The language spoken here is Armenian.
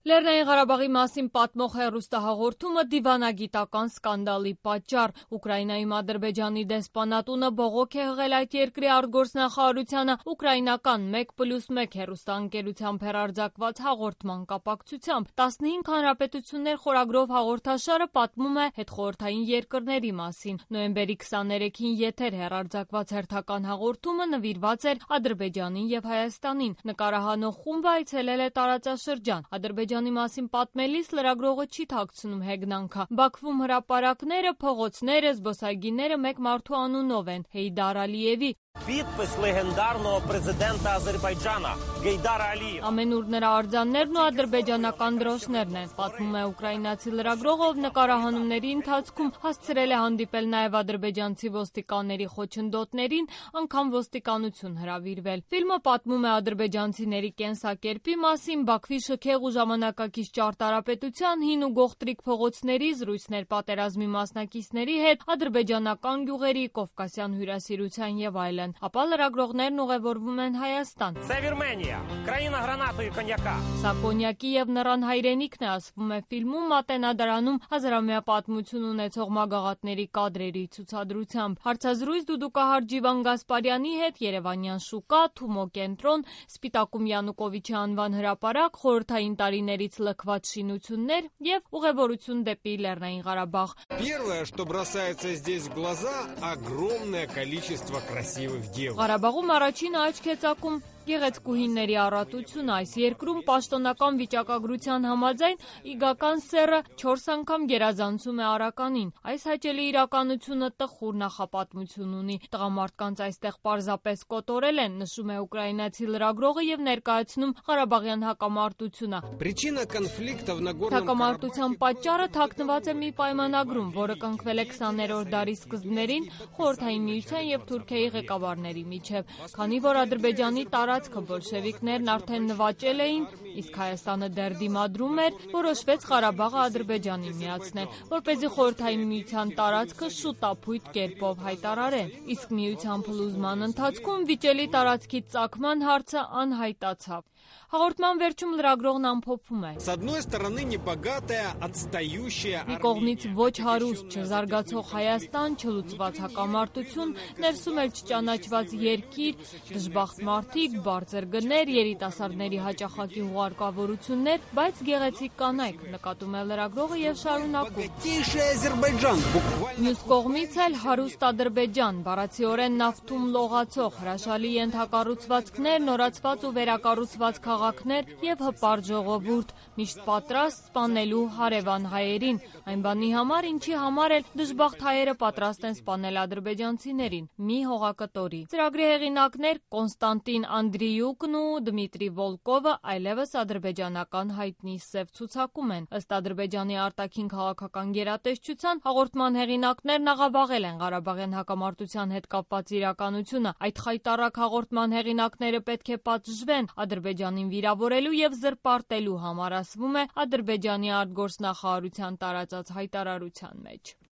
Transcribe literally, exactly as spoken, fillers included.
Լեռնային Ղարաբաղի մասին պատմող հեռուստահաղորդումը դիվանագիտական սկանդալի պատճառ։ Ուկրաինայում Ադրբեջանի դեսպանատունը բողոք է հղել այդ երկրի արտգործնախարարությանը ուկրաինական մեկ պլյուս մեկ հեռուստաընկերությամբ հեռարձակված հաղորդման կապակցությամբ։ տասնհինգ հանրապետություններ խորագրով հաղորդաշարը պատմում է հետխորհրդային երկրների մասին։ Նոյեմբերի քսաներեքին եթեր հեռարձակված հերթական հաղորդումը նվիրված էր Ադրբեջանին եւ Հայաստանին։ Նկարահանող խումբը այցելել է տարածաշրջան։ Ադրբեջանի մասին պատմելիս լրագրողը չի թաքցնում հեգնանքը։ Բաքվում հրապարակները, փողոցները, զբոսայգիները մեկ մարդու անունով են՝ Հեյդար Ալիևի։ Підпис легендарного президента Азербайджана Гейдара Алиева. Ամենուր նրա արձաններն ու ադրբեջանական դրոշներն են, պատմում է ուկրաինացի լրագրողը, ով նկարահանումների ընթացքում հասցրել է հանդիպել նաև ադրբեջանցի ոստիկանների խոչընդոտներին, անգամ ոստիկանություն հրավիրվել։ Ֆիլմը պատմում է ադրբեջանցիների կենսակերպի մասին, Բաքվի շքեղ ու ժամանակակից ճարտարապետության, հին ու գողտրիկ փողոցների, զրույցներ պատերազմի մասնակիցների հետ, ադրբեջանական գյուղերի, կովկասյան հյուրասիրության եւ այլն։ Ապա լրագրողներն ուղևորվում են Հայաստան։ Це Вірменія, країна гранату і коньяка. Սա կոնյակի եւ նռան հայրենիքն է, ասվում է ֆիլմում, Մատենադարանում հազարամյա պատմություն ունեցող մագաղատների կադրերի ցուցադրությամբ։ Հարցազրույց դուդուկահար Ջիվան Գասպարյանի հետ, Երևանյան շուկա, Թումո կենտրոն, Սպիտակում Յանուկովիչի անվան հրապարակ, խորհրդային տարիներից լքված շինություններ եւ ուղևորություն դեպի Լեռնային Ղարաբաղ։ Первое, что бросается здесь в глаза, огромное количество красивых девушек. Ղարաբաղում առաջին աչք է ծակում գեղեցկուհիների առատությունը։ Այս երկրում պաշտոնական վիճակագրության համաձայն իգական սեռը չորս անգամ գերազանցում է արականին։ Այս հաճելի իրականությունը տխուր նախապատմություն ունի։ Տղամարդկանց այստեղ պարզապես կոտորել են, նշում է ուկրաինացի լրագրողը եւ ներկայացնում Ղարաբաղյան հակամարտությունը։ Причина конфликта в Нагорном Հակամարտության պատճառը թաքնված է մի պայմանագրում, որը կնքվել է քսաներորդ դարի սկզբներին Խորհրդային Միության եւ Թուրքիայի ղեկավարների միջև։ Քանի որ Ադրբեջանի տարածքը բոլշևիկներն արդեն նվաճել էին, իսկ Հայաստանը դեռ դիմադրում էր, որոշվեց Ղարաբաղը Ադրբեջանին միացնել, որպեսզի Խորհրդային Միության տարածքը շուտապույտ կերպով հայտարարեն։ Իսկ միության փլուզման ընթացքում վիճելի տարածքի ծագման հարցը անհայտացավ։ Հաղորդման վերջում լրագրողն ամփոփում է. С одной стороны небогатая, отстающая Մի կողմից ոչ հարուստ, չզարգացող Հայաստան, չլուծված հակամարտություն, ներսում էլ չճանաչված երկիր, դժբախտ մարդիկ, բարձր գներ, երիտասարդների հաճախակի հուղարկավորություններ, բայց գեղեցիկ կանայք, նկատում է լրագրողը եւ շարունակում։ богатейший Азербайджан. Буквально Մյուս կողմից էլ հարուստ Ադրբեջան, բառացիորեն նավթում լողացող, հրաշալի ենթակառուցվածքներ, նորացված ու վերակառուցված քաղաքներ եւ հպարտ ժողովուրդ, միշտ պատրաստ սպանելու հարևան հայերին, այն բանի համար, ինչի համար էլ դժբախտ հայերը պատրաստ են սպանել ադրբեջանցիներին, մի հողակտորի։ Ծրագրի հեղինակներ Կոնստանտին Անդրիյուկն ու Դմիտրի Վոլկովը այլևս ադրբեջանական հայտնի սև ցուցակում են։ Ըստ Ադրբեջանի արտաքին քաղաքական գերատեսչության հաղորդման հեղինակներն աղավաղել են Ղարաբաղյան հակամարտության հետ կապված իրականությունը։ Այդ խայտառակ հաղորդման հեղինակները պետք է պատժվեն Ադրբեջանին վիրավորելու եւ զրպարտելու համար, ասվում է Ադրբեջանի արտգործնախարարության տարածած հայտարարության մեջ։